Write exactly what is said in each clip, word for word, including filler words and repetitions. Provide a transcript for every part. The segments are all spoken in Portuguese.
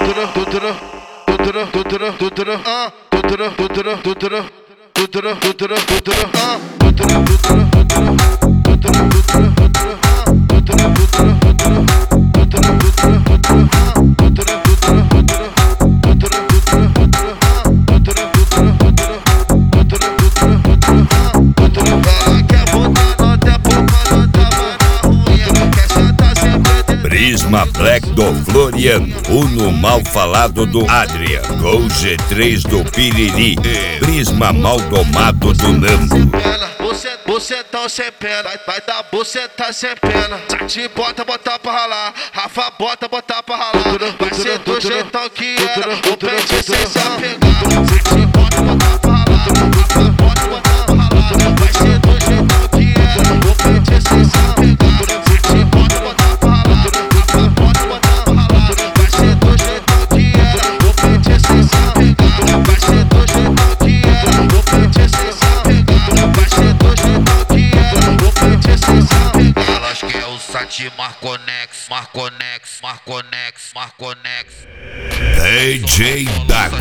Prisma Black do Floriano, Uno mal falado do Adrian, Gol G três do Piriri, Prisma mal domado do Nando. Você, você tão sem pena, vai, vai dar buceta sem pena. Sete bota, botar pra ralar, Rafa bota, botar pra ralar. Vai ser do jeitão que era, o pente sem se apegar. Sete bota, botar pra ralar, Rafa bota, botar pra ralar. Vai ser do jeitão que era, o pente sem se apegar. Sete bota, botar pra ralar, Rafa bota, botar pra ralar. Vai ser do jeitão que era, o pente sem se apegar. Vai ser do jeitão que era, o pente sem se apegar. Vai ser do jeitão que era, o pente sem se apegar. Elas quer o Sati Marconex, Marconex, Marconex, Marconex. D J Dago.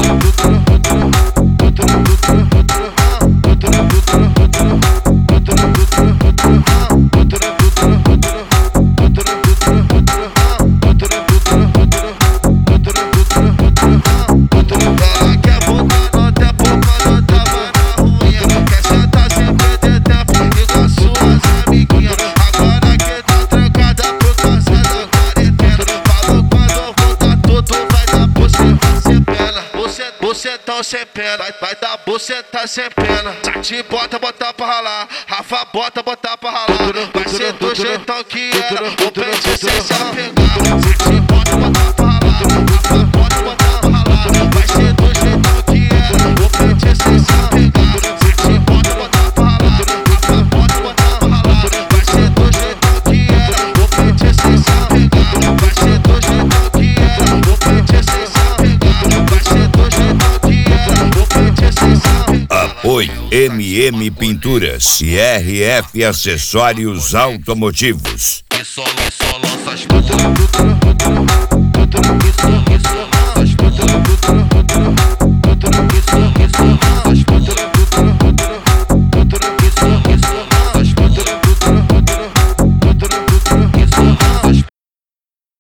Você tão sem pena, vai, vai dar buceta sem pena. Sete bota, botar pra ralar, Rafa bota, botar pra ralar. Vai ser do jeitão que era, o pente sem se apegar. Sete bota, botar pra ralar, Rafa bota, botar pra ralar. Vai ser do jeitão que era, o pente sem se apegar. Sete bota, botar pra ralar, Rafa bota, botar pra ralar. Vai ser do jeitão que era, o pente sem se apegar. Vai ser do jeitão que era, o pente sem se apegar. Vai ser do jeitão que era, o pente sem se apegar. Apoio M M Pinturas e R F Acessórios Automotivos. E só, e só lança as putas. E só, e só lança as putas.